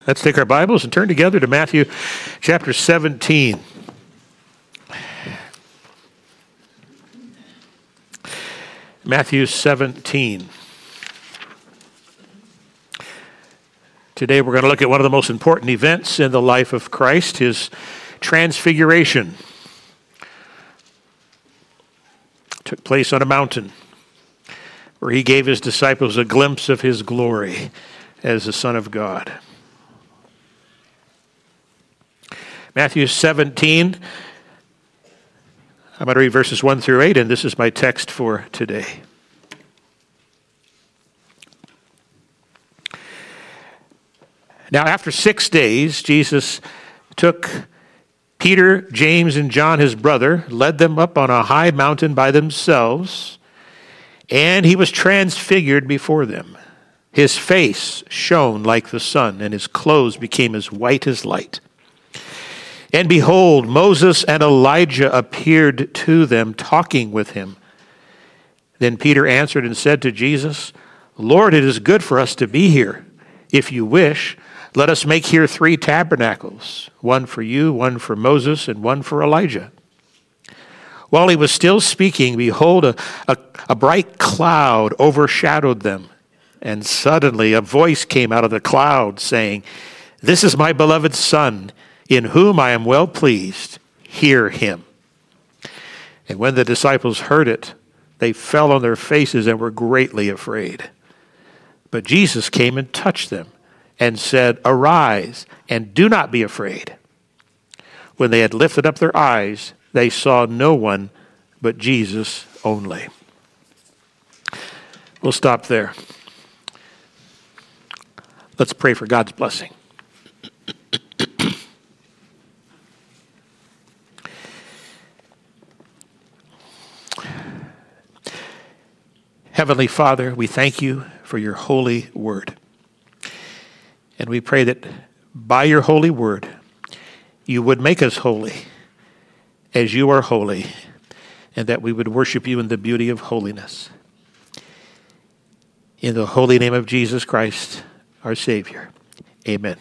Let's take our Bibles and turn together to Matthew chapter 17. Matthew 17. Today we're going to look at one of the most important events in the life of Christ, his transfiguration. It took place on a mountain where he gave his disciples a glimpse of his glory as the Son of God. Matthew 17, I'm going to read verses 1 through 8, and this is my text for today. Now, after 6 days, Jesus took Peter, James, and John, his brother, led them up on a high mountain by themselves, and he was transfigured before them. His face shone like the sun, and his clothes became as white as light. And behold, Moses and Elijah appeared to them, talking with him. Then Peter answered and said to Jesus, Lord, it is good for us to be here. If you wish, let us make here 3 tabernacles, one for you, one for Moses, and one for Elijah. While he was still speaking, behold, a bright cloud overshadowed them. And suddenly a voice came out of the cloud saying, This is my beloved Son, in whom I am well pleased. Hear him. And when the disciples heard it, they fell on their faces and were greatly afraid. But Jesus came and touched them and said, Arise, and do not be afraid. When they had lifted up their eyes, they saw no one but Jesus only. We'll stop there. Let's pray for God's blessing. Heavenly Father, we thank you for your holy word. And we pray that by your holy word, you would make us holy as you are holy, and that we would worship you in the beauty of holiness. In the holy name of Jesus Christ, our Savior. Amen.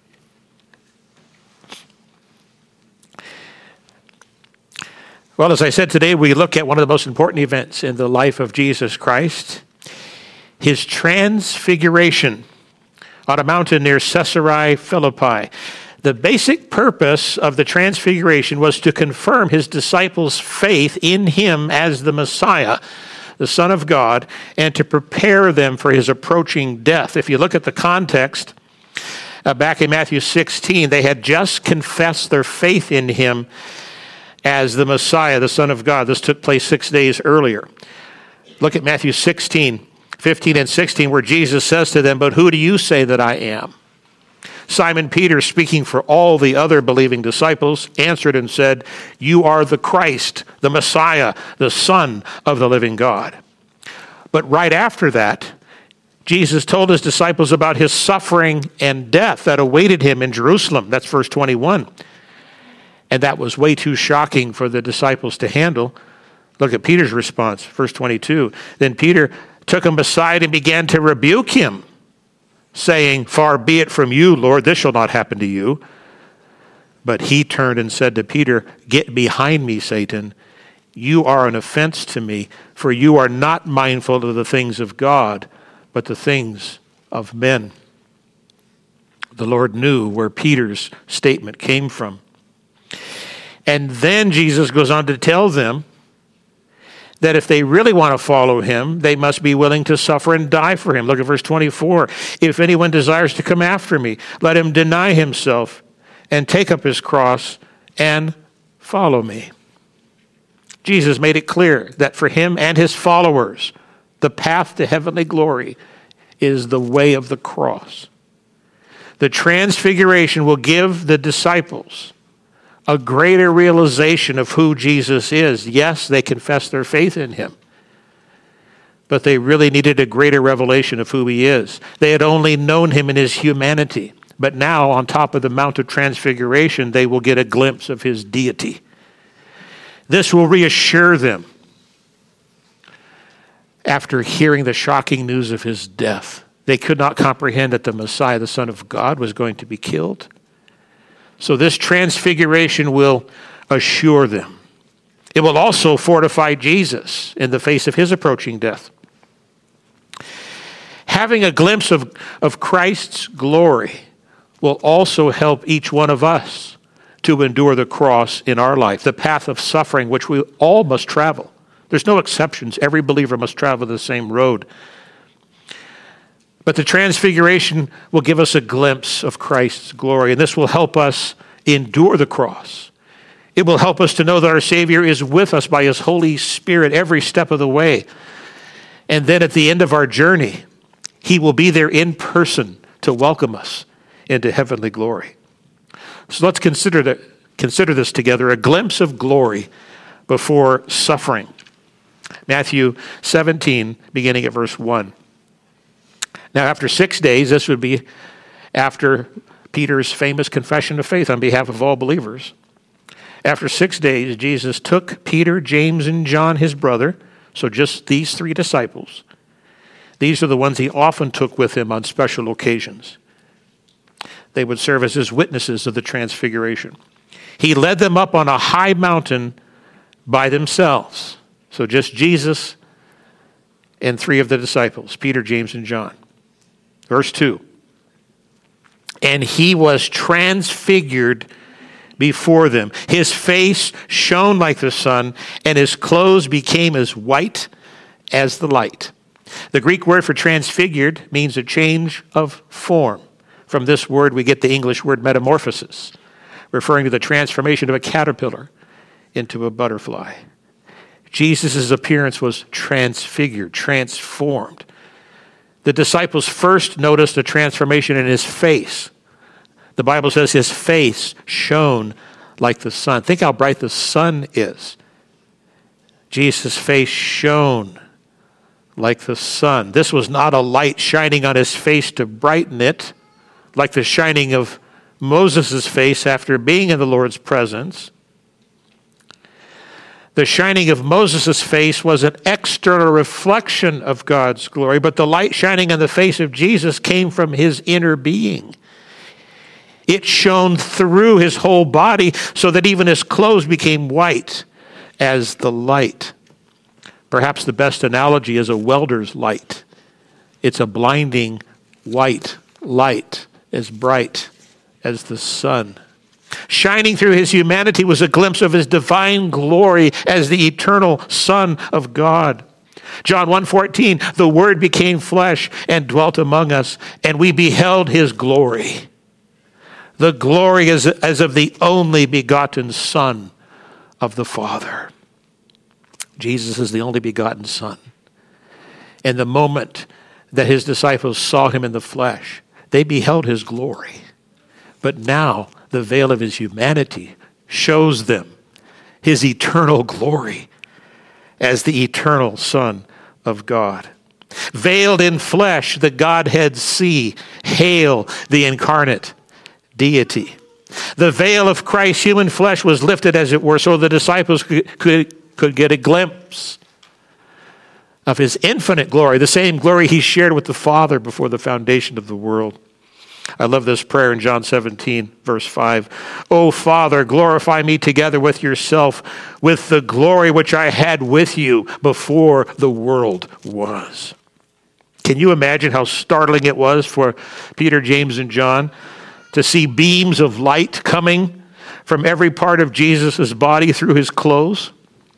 Well, as I said, today we look at one of the most important events in the life of Jesus Christ, his transfiguration on a mountain near Caesarea Philippi. The basic purpose of the transfiguration was to confirm his disciples' faith in him as the Messiah, the Son of God, and to prepare them for his approaching death. If you look at the context, back in Matthew 16, they had just confessed their faith in him as the Messiah, the Son of God. This took place 6 days earlier. Look at Matthew 16, 15 and 16, where Jesus says to them, But who do you say that I am? Simon Peter, speaking for all the other believing disciples, answered and said, You are the Christ, the Messiah, the Son of the living God. But right after that, Jesus told his disciples about his suffering and death that awaited him in Jerusalem. That's verse 21. And that was way too shocking for the disciples to handle. Look at Peter's response, verse 22. Then Peter took him aside and began to rebuke him, saying, Far be it from you, Lord, this shall not happen to you. But he turned and said to Peter, Get behind me, Satan. You are an offense to me, for you are not mindful of the things of God, but the things of men. The Lord knew where Peter's statement came from. And then Jesus goes on to tell them that if they really want to follow him, they must be willing to suffer and die for him. Look at verse 24. If anyone desires to come after me, let him deny himself and take up his cross and follow me. Jesus made it clear that for him and his followers, the path to heavenly glory is the way of the cross. The transfiguration will give the disciples a greater realization of who Jesus is. Yes, they confessed their faith in him, but they really needed a greater revelation of who he is. They had only known him in his humanity, but now on top of the Mount of Transfiguration, they will get a glimpse of his deity. This will reassure them after hearing the shocking news of his death They could not comprehend that the Messiah, the Son of God, was going to be killed. So this transfiguration will assure them. It will also fortify Jesus in the face of his approaching death. Having a glimpse of Christ's glory will also help each one of us to endure the cross in our life, the path of suffering which we all must travel. There's no exceptions. Every believer must travel the same road. But the transfiguration will give us a glimpse of Christ's glory, and this will help us endure the cross. It will help us to know that our Savior is with us by his Holy Spirit every step of the way. And then at the end of our journey, he will be there in person to welcome us into heavenly glory. So let's consider this together, a glimpse of glory before suffering. Matthew 17, beginning at verse 1. Now, after 6 days, this would be after Peter's famous confession of faith on behalf of all believers. After 6 days, Jesus took Peter, James, and John, his brother, so just these three disciples. These are the ones he often took with him on special occasions. They would serve as his witnesses of the transfiguration. He led them up on a high mountain by themselves. So just Jesus and three of the disciples, Peter, James, and John. Verse 2. And he was transfigured before them. His face shone like the sun, and his clothes became as white as the light. The Greek word for transfigured means a change of form. From this word, we get the English word metamorphosis, referring to the transformation of a caterpillar into a butterfly. Jesus' appearance was transfigured, transformed. The disciples first noticed a transformation in his face. The Bible says his face shone like the sun. Think how bright the sun is. Jesus' face shone like the sun. This was not a light shining on his face to brighten it, like the shining of Moses' face after being in the Lord's presence. The shining of Moses' face was an external reflection of God's glory, but the light shining on the face of Jesus came from his inner being. It shone through his whole body so that even his clothes became white as the light. Perhaps the best analogy is a welder's light. It's a blinding white light, as bright as the sun. Shining through his humanity was a glimpse of his divine glory as the eternal Son of God. John 1:14, the Word became flesh and dwelt among us, and we beheld his glory. The glory as of the only begotten Son of the Father. Jesus is the only begotten Son. And the moment that his disciples saw him in the flesh, they beheld his glory. But now the veil of his humanity shows them his eternal glory as the eternal Son of God. Veiled in flesh, the Godhead see. Hail the incarnate deity. The veil of Christ's human flesh was lifted, as it were, so the disciples could get a glimpse of his infinite glory, the same glory he shared with the Father before the foundation of the world. I love this prayer in John 17, verse 5. O Father, glorify me together with yourself, with the glory which I had with you before the world was. Can you imagine how startling it was for Peter, James, and John to see beams of light coming from every part of Jesus' body through his clothes?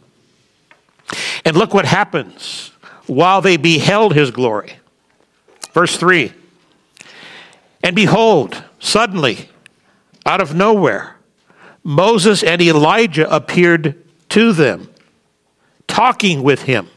And look what happens while they beheld his glory. Verse 3. And behold, suddenly, out of nowhere, Moses and Elijah appeared to them, talking with him.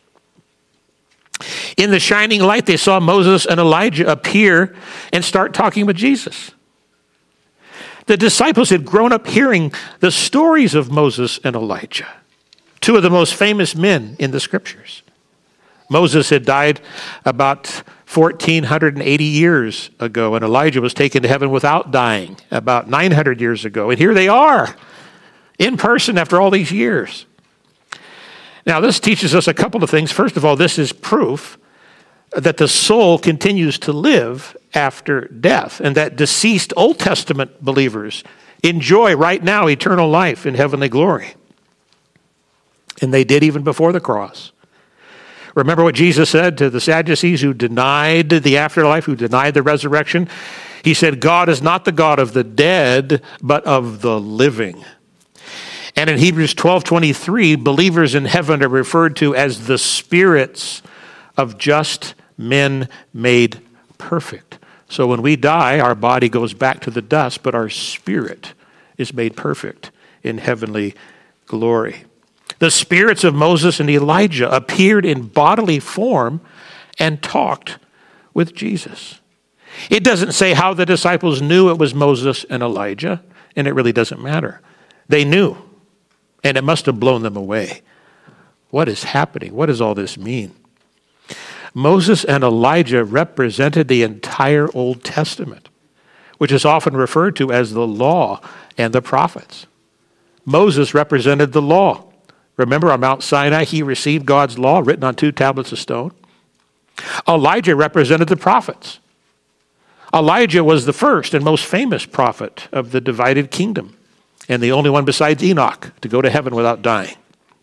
In the shining light, they saw Moses and Elijah appear and start talking with Jesus. The disciples had grown up hearing the stories of Moses and Elijah, two of the most famous men in the scriptures. Moses had died about 1,480 years ago, and Elijah was taken to heaven without dying about 900 years ago. And here they are, in person after all these years. Now, this teaches us a couple of things. First of all, this is proof that the soul continues to live after death, and that deceased Old Testament believers enjoy right now eternal life in heavenly glory. And they did even before the cross. Remember what Jesus said to the Sadducees who denied the afterlife, who denied the resurrection? He said, God is not the God of the dead, but of the living. And in Hebrews 12:23, believers in heaven are referred to as the spirits of just men made perfect. So when we die, our body goes back to the dust, but our spirit is made perfect in heavenly glory. The spirits of Moses and Elijah appeared in bodily form and talked with Jesus. It doesn't say how the disciples knew it was Moses and Elijah, and it really doesn't matter. They knew, and it must have blown them away. What is happening? What does all this mean? Moses and Elijah represented the entire Old Testament, which is often referred to as the law and the prophets. Moses represented the law. Remember on Mount Sinai, he received God's law written on 2 tablets of stone. Elijah represented the prophets. Elijah was the first and most famous prophet of the divided kingdom, and the only one besides Enoch to go to heaven without dying.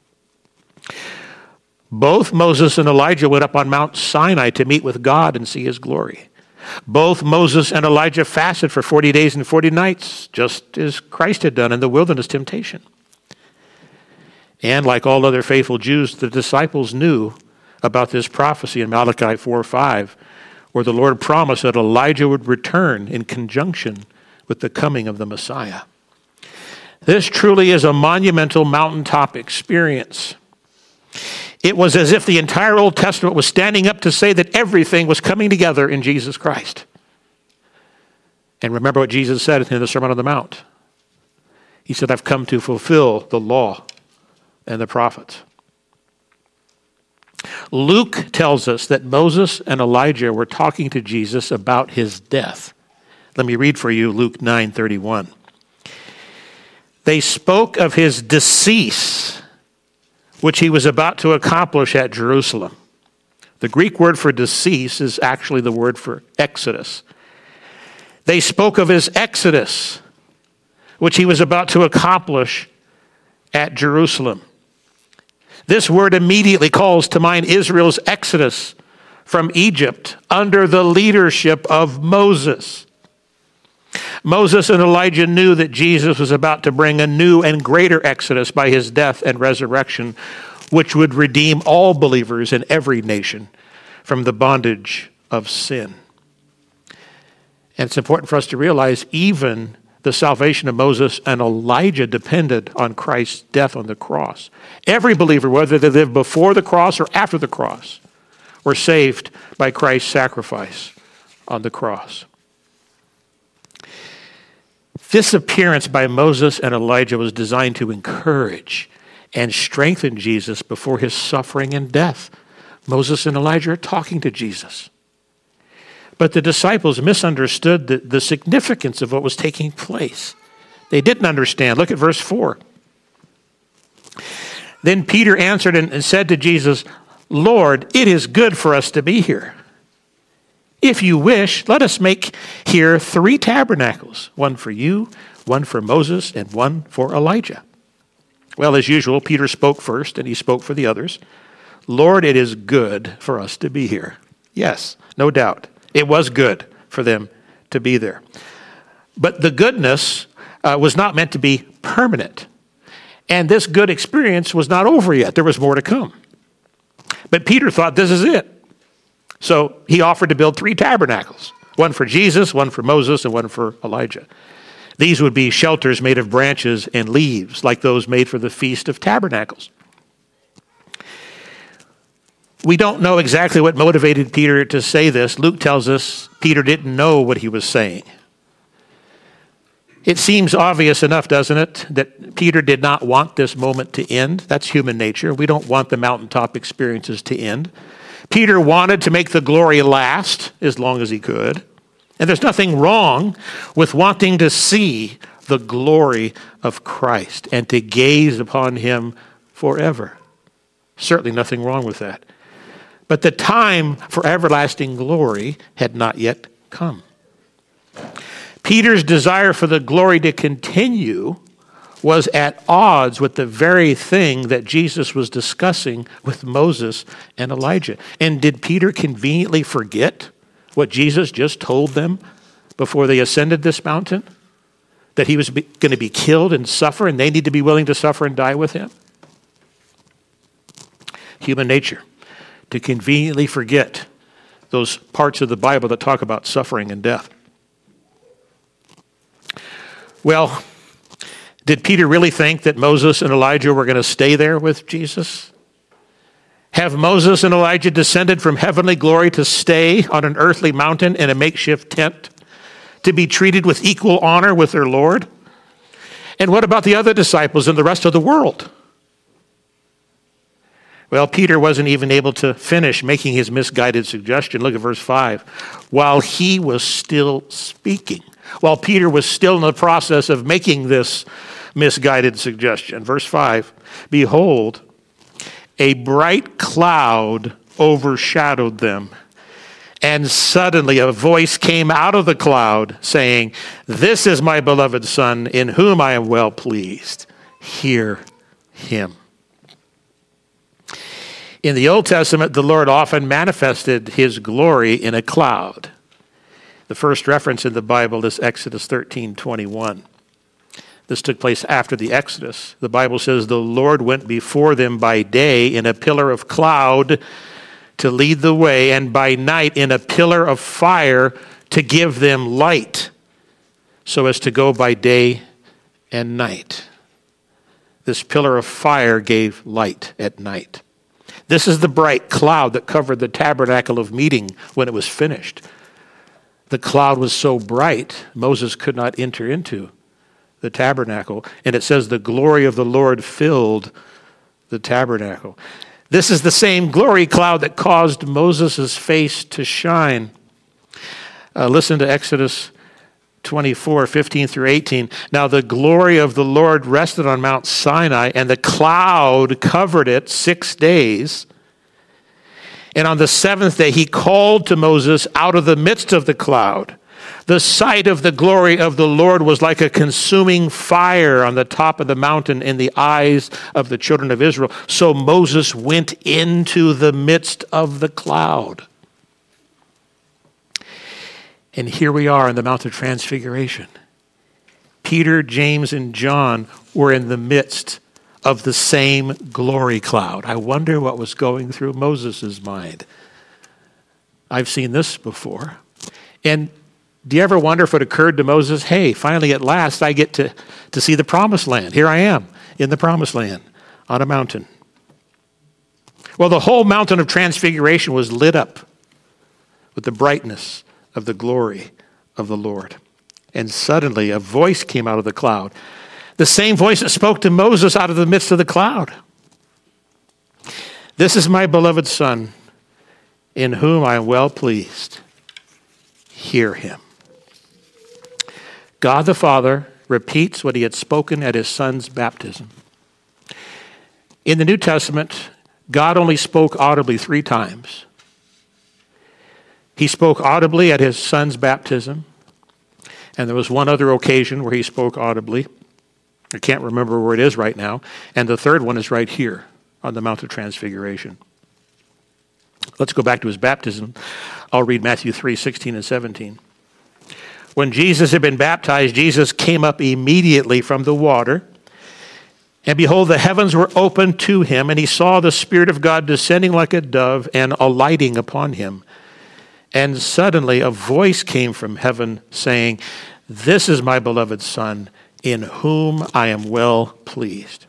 Both Moses and Elijah went up on Mount Sinai to meet with God and see his glory. Both Moses and Elijah fasted for 40 days and 40 nights, just as Christ had done in the wilderness temptation. And like all other faithful Jews, the disciples knew about this prophecy in Malachi 4:5, where the Lord promised that Elijah would return in conjunction with the coming of the Messiah. This truly is a monumental mountaintop experience. It was as if the entire Old Testament was standing up to say that everything was coming together in Jesus Christ. And remember what Jesus said in the Sermon on the Mount. He said, I've come to fulfill the law and the prophets. Luke tells us that Moses and Elijah were talking to Jesus about his death. Let me read for you Luke 9:31. They spoke of his decease, which he was about to accomplish at Jerusalem. The Greek word for decease is actually the word for exodus. They spoke of his exodus, which he was about to accomplish at Jerusalem. This word immediately calls to mind Israel's exodus from Egypt under the leadership of Moses. Moses and Elijah knew that Jesus was about to bring a new and greater exodus by his death and resurrection, which would redeem all believers in every nation from the bondage of sin. And it's important for us to realize even the salvation of Moses and Elijah depended on Christ's death on the cross. Every believer, whether they lived before the cross or after the cross, were saved by Christ's sacrifice on the cross. This appearance by Moses and Elijah was designed to encourage and strengthen Jesus before his suffering and death. Moses and Elijah are talking to Jesus. But the disciples misunderstood the significance of what was taking place. They didn't understand. Look at verse 4. Then Peter answered and said to Jesus, Lord, it is good for us to be here. If you wish, let us make here 3 tabernacles, one for you, one for Moses, and one for Elijah. Well, as usual, Peter spoke first, and he spoke for the others. Lord, it is good for us to be here. Yes, no doubt. It was good for them to be there. But the goodness was not meant to be permanent. And this good experience was not over yet. There was more to come. But Peter thought this is it. So he offered to build 3 tabernacles, one for Jesus, one for Moses, and one for Elijah. These would be shelters made of branches and leaves, like those made for the Feast of Tabernacles. We don't know exactly what motivated Peter to say this. Luke tells us Peter didn't know what he was saying. It seems obvious enough, doesn't it, that Peter did not want this moment to end. That's human nature. We don't want the mountaintop experiences to end. Peter wanted to make the glory last as long as he could. And there's nothing wrong with wanting to see the glory of Christ and to gaze upon him forever. Certainly nothing wrong with that. but the time for everlasting glory had not yet come. Peter's desire for the glory to continue was at odds with the very thing that Jesus was discussing with Moses and Elijah. And did Peter conveniently forget what Jesus just told them before they ascended this mountain? That he was going to be killed and suffer, and they need to be willing to suffer and die with him? Human nature, to conveniently forget those parts of the Bible that talk about suffering and death. Well, did Peter really think that Moses and Elijah were going to stay there with Jesus? Have Moses and Elijah descended from heavenly glory to stay on an earthly mountain in a makeshift tent, to be treated with equal honor with their Lord? And what about the other disciples and the rest of the world? Well, Peter wasn't even able to finish making his misguided suggestion. Look at verse 5. While he was still speaking, while Peter was still in the process of making this misguided suggestion. Verse 5, behold, a bright cloud overshadowed them. And suddenly a voice came out of the cloud saying, this is my beloved Son, in whom I am well pleased. Hear him. In the Old Testament, the Lord often manifested his glory in a cloud. The first reference in the Bible is Exodus 13:21. This took place after the Exodus. The Bible says the Lord went before them by day in a pillar of cloud to lead the way, and by night in a pillar of fire to give them light, so as to go by day and night. This pillar of fire gave light at night. This is the bright cloud that covered the tabernacle of meeting when it was finished. The cloud was so bright, Moses could not enter into the tabernacle. And it says the glory of the Lord filled the tabernacle. This is the same glory cloud that caused Moses' face to shine. Listen to Exodus 24:15-18. Now the glory of the Lord rested on Mount Sinai, and the cloud covered it 6 days. And on the seventh day he called to Moses out of the midst of the cloud. The sight of the glory of the Lord was like a consuming fire on the top of the mountain in the eyes of the children of Israel. So Moses went into the midst of the cloud. And here we are in the Mount of Transfiguration. Peter, James, and John were in the midst of the same glory cloud. I wonder what was going through Moses' mind. I've seen this before. And do you ever wonder if it occurred to Moses, hey, finally at last I get to see the promised land. Here I am in the promised land on a mountain. Well, the whole mountain of Transfiguration was lit up with the brightness of the glory of the Lord. And suddenly a voice came out of the cloud. The same voice that spoke to Moses out of the midst of the cloud. This is my beloved Son, in whom I am well pleased. Hear him. God the Father repeats what he had spoken at his Son's baptism. In the New Testament, God only spoke audibly 3 times. He spoke audibly at his Son's baptism, and there was one other occasion where he spoke audibly. I can't remember where it is right now. And the third one is right here on the Mount of Transfiguration. Let's go back to his baptism. I'll read Matthew 3:16 and 17. When Jesus had been baptized, Jesus came up immediately from the water. And behold, the heavens were opened to him, and he saw the Spirit of God descending like a dove and alighting upon him. And suddenly a voice came from heaven saying, this is my beloved Son, in whom I am well pleased.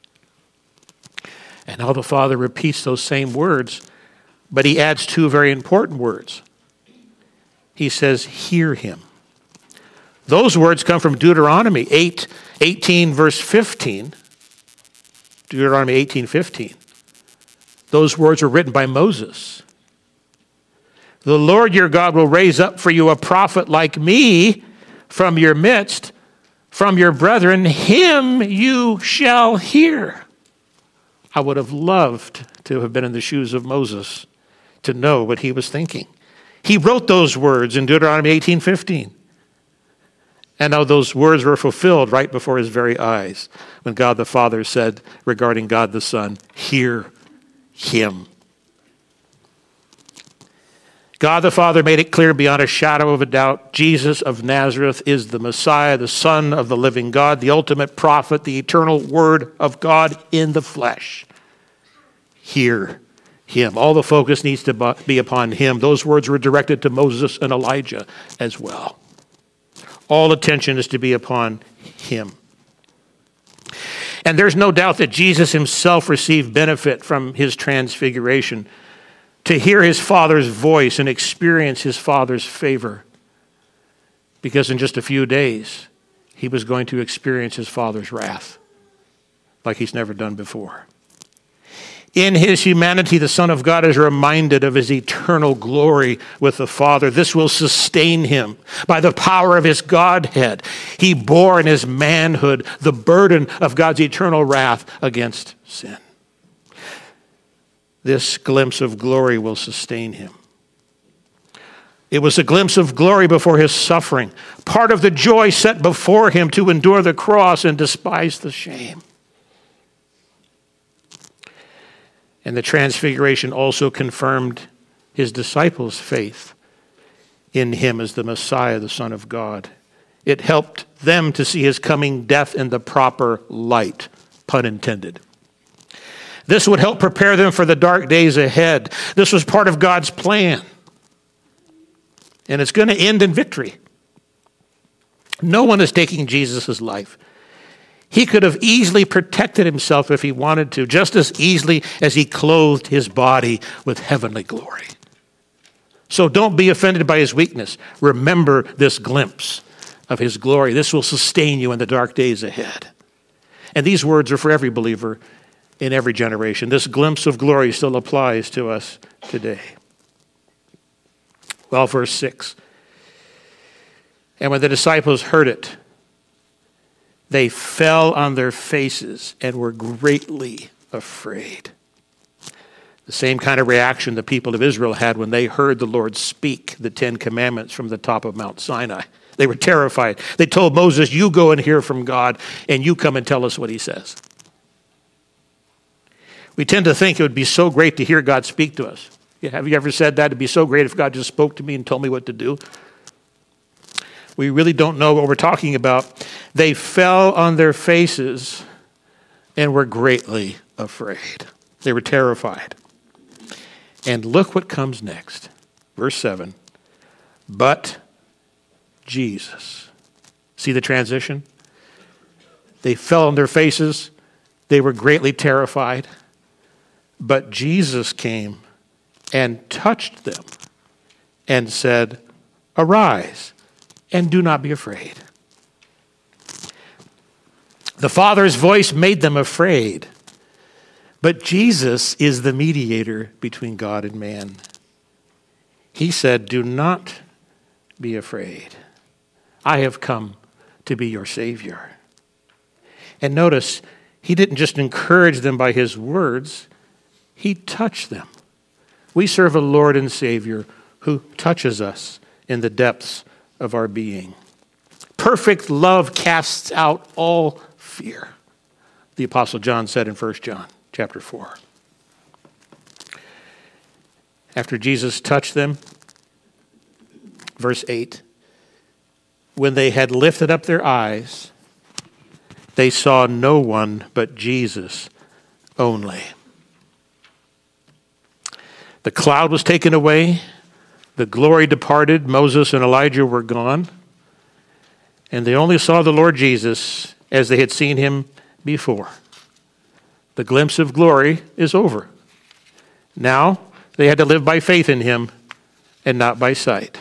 And now the Father repeats those same words, but he adds 2 very important words. He says, hear him. Those words come from Deuteronomy 18, verse 15. Deuteronomy 18:15. Those words were written by Moses. The Lord your God will raise up for you a prophet like me from your midst, from your brethren. Him you shall hear. I would have loved to have been in the shoes of Moses to know what he was thinking. He wrote those words in Deuteronomy 18:15. And now those words were fulfilled right before his very eyes when God the Father said regarding God the Son, hear him. God the Father made it clear beyond a shadow of a doubt, Jesus of Nazareth is the Messiah, the Son of the living God, the ultimate prophet, the eternal Word of God in the flesh. Hear him. All the focus needs to be upon him. Those words were directed to Moses and Elijah as well. All attention is to be upon him. And there's no doubt that Jesus himself received benefit from his transfiguration, to hear his Father's voice and experience his Father's favor. Because in just a few days, he was going to experience his Father's wrath like he's never done before. In his humanity, the Son of God is reminded of his eternal glory with the Father. This will sustain him by the power of his Godhead. He bore in his manhood the burden of God's eternal wrath against sin. This glimpse of glory will sustain him. It was a glimpse of glory before his suffering, part of the joy set before him to endure the cross and despise the shame. And the transfiguration also confirmed his disciples' faith in him as the Messiah, the Son of God. It helped them to see his coming death in the proper light, pun intended. This would help prepare them for the dark days ahead. This was part of God's plan. And it's going to end in victory. No one is taking Jesus' life. He could have easily protected himself if he wanted to, just as easily as he clothed his body with heavenly glory. So don't be offended by his weakness. Remember this glimpse of his glory. This will sustain you in the dark days ahead. And these words are for every believer in every generation. This glimpse of glory still applies to us today. Well, verse 6. And when the disciples heard it, they fell on their faces and were greatly afraid. The same kind of reaction the people of Israel had when they heard the Lord speak the 10 Commandments from the top of Mount Sinai. They were terrified. They told Moses, you go and hear from God, and you come and tell us what he says. We tend to think it would be so great to hear God speak to us. Have you ever said that? It'd be so great if God just spoke to me and told me what to do. We really don't know what we're talking about. They fell on their faces and were greatly afraid. They were terrified. And look what comes next. Verse 7. But Jesus. See the transition? They fell on their faces. They were greatly terrified. But Jesus came and touched them and said, arise. And do not be afraid. The Father's voice made them afraid, but Jesus is the mediator between God and man. He said, do not be afraid. I have come to be your Savior. And notice, he didn't just encourage them by his words, he touched them. We serve a Lord and Savior who touches us in the depths of our being. Perfect love casts out all fear, the Apostle John said in 1 John chapter 4. After Jesus touched them, verse 8, when they had lifted up their eyes, they saw no one but Jesus only. The cloud was taken away. The glory departed. Moses and Elijah were gone. And they only saw the Lord Jesus as they had seen him before. The glimpse of glory is over. Now they had to live by faith in him and not by sight.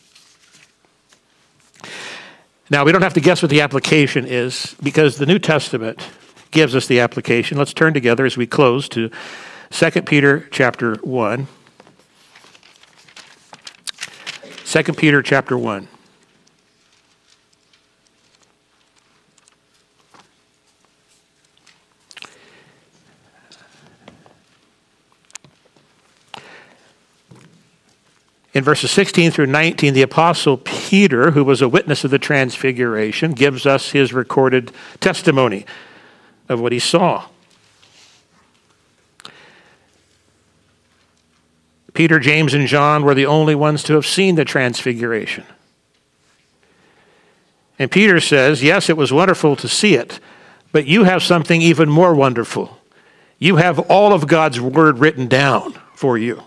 Now we don't have to guess what the application is because the New Testament gives us the application. Let's turn together as we close to 2 Peter chapter 1. 2 Peter chapter 1. In verses 16 through 19, the Apostle Peter, who was a witness of the transfiguration, gives us his recorded testimony of what he saw. Peter, James, and John were the only ones to have seen the transfiguration. And Peter says, yes, it was wonderful to see it, but you have something even more wonderful. You have all of God's word written down for you.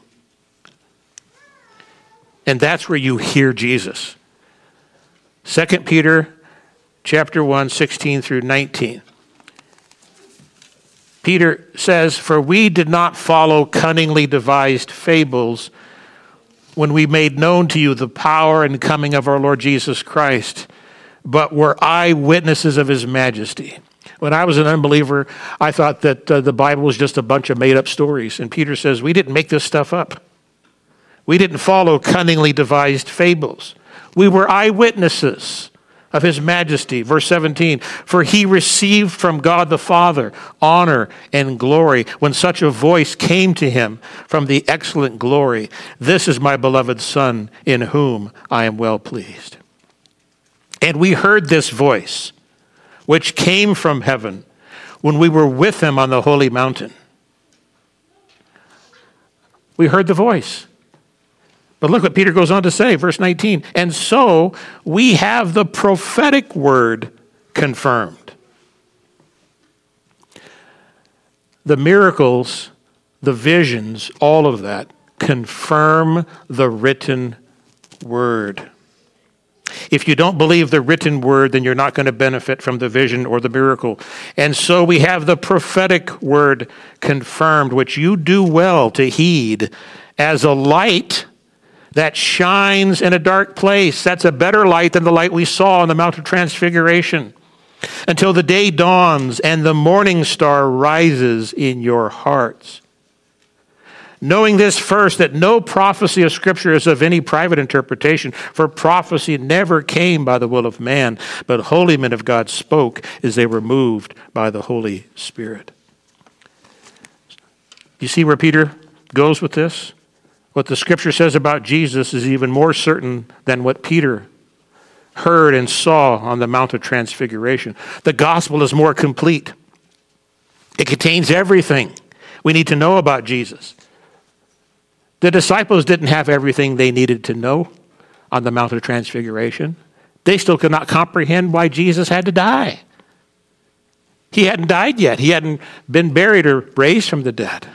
And that's where you hear Jesus. 2 Peter chapter 1, 16 through 19. Peter says, for we did not follow cunningly devised fables when we made known to you the power and coming of our Lord Jesus Christ, but were eyewitnesses of his majesty. When I was an unbeliever, I thought that the Bible was just a bunch of made-up stories. And Peter says, we didn't make this stuff up. We didn't follow cunningly devised fables. We were eyewitnesses of his majesty. Verse 17, for he received from God the Father honor and glory when such a voice came to him from the excellent glory. This is my beloved Son, in whom I am well pleased. And we heard this voice, which came from heaven when we were with him on the holy mountain. We heard the voice. But look what Peter goes on to say, verse 19. And so we have the prophetic word confirmed. The miracles, the visions, all of that confirm the written word. If you don't believe the written word, then you're not going to benefit from the vision or the miracle. And so we have the prophetic word confirmed, which you do well to heed as a light that shines in a dark place. That's a better light than the light we saw on the Mount of Transfiguration. Until the day dawns and the morning star rises in your hearts. Knowing this first, that no prophecy of Scripture is of any private interpretation, for prophecy never came by the will of man, but holy men of God spoke as they were moved by the Holy Spirit. You see where Peter goes with this? What the Scripture says about Jesus is even more certain than what Peter heard and saw on the Mount of Transfiguration. The gospel is more complete. It contains everything we need to know about Jesus. The disciples didn't have everything they needed to know on the Mount of Transfiguration. They still could not comprehend why Jesus had to die. He hadn't died yet. He hadn't been buried or raised from the dead.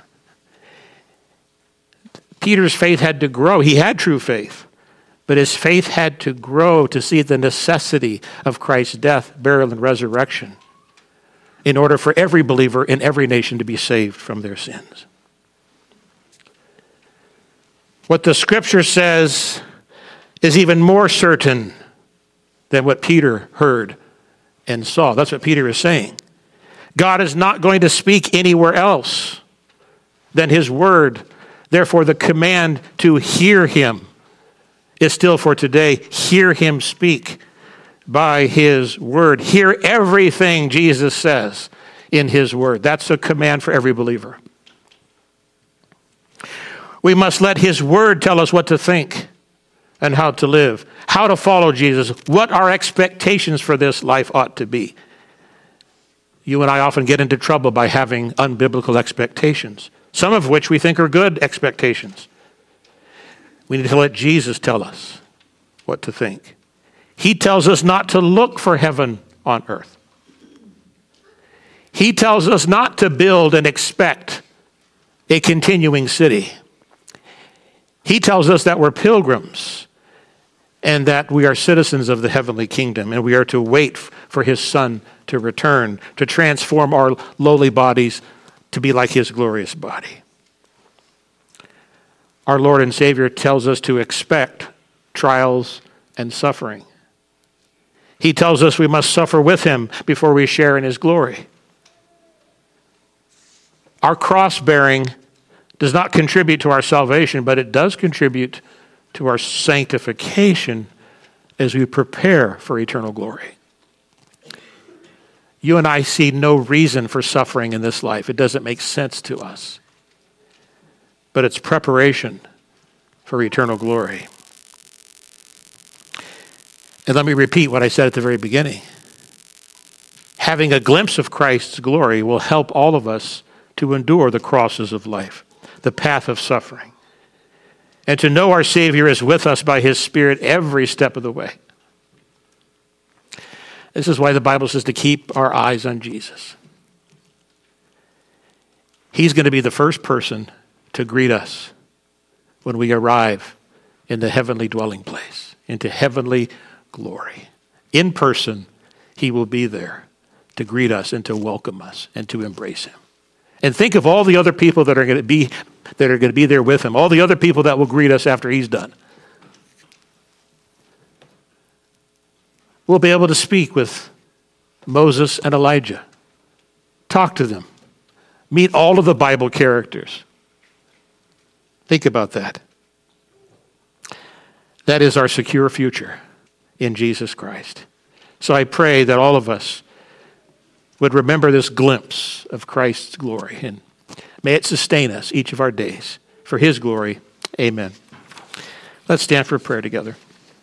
Peter's faith had to grow. He had true faith, but his faith had to grow to see the necessity of Christ's death, burial, and resurrection in order for every believer in every nation to be saved from their sins. What the Scripture says is even more certain than what Peter heard and saw. That's what Peter is saying. God is not going to speak anywhere else than his word. Therefore, the command to hear him is still for today. Hear him speak by his word. Hear everything Jesus says in his word. That's a command for every believer. We must let his word tell us what to think and how to live, how to follow Jesus, what our expectations for this life ought to be. You and I often get into trouble by having unbiblical expectations, some of which we think are good expectations. We need to let Jesus tell us what to think. He tells us not to look for heaven on earth. He tells us not to build and expect a continuing city. He tells us that we're pilgrims and that we are citizens of the heavenly kingdom, and we are to wait for his Son to return, to transform our lowly bodies to be like his glorious body. Our Lord and Savior tells us to expect trials and suffering. He tells us we must suffer with him before we share in his glory. Our cross-bearing does not contribute to our salvation, but it does contribute to our sanctification as we prepare for eternal glory. You and I see no reason for suffering in this life. It doesn't make sense to us. But it's preparation for eternal glory. And let me repeat what I said at the very beginning. Having a glimpse of Christ's glory will help all of us to endure the crosses of life, the path of suffering, and to know our Savior is with us by his Spirit every step of the way. This is why the Bible says to keep our eyes on Jesus. He's going to be the first person to greet us when we arrive in the heavenly dwelling place, into heavenly glory. In person, he will be there to greet us and to welcome us and to embrace him. And think of all the other people that are going to be there with him, all the other people that will greet us after he's done. We'll be able to speak with Moses and Elijah, talk to them, meet all of the Bible characters. Think about that. That is our secure future in Jesus Christ. So I pray that all of us would remember this glimpse of Christ's glory, and may it sustain us each of our days. For his glory, amen. Let's stand for prayer together.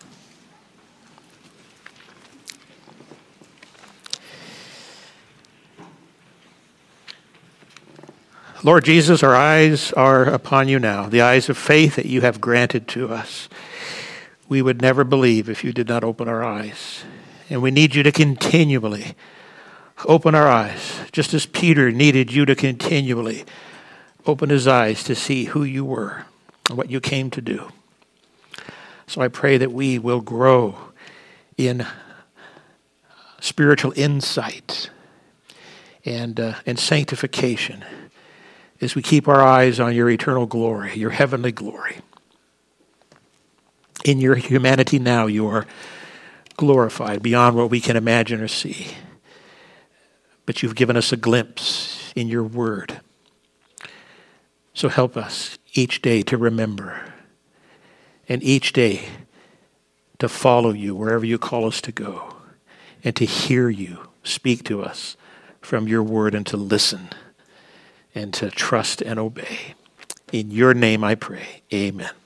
Lord Jesus, our eyes are upon you now, the eyes of faith that you have granted to us. We would never believe if you did not open our eyes. And we need you to continually open our eyes, just as Peter needed you to continually open his eyes to see who you were and what you came to do. So I pray that we will grow in spiritual insight and sanctification as we keep our eyes on your eternal glory, your heavenly glory. In your humanity now, you are glorified beyond what we can imagine or see. But you've given us a glimpse in your word. So help us each day to remember, and each day to follow you wherever you call us to go, and to hear you speak to us from your word, and to listen and to trust and obey. In your name I pray, amen.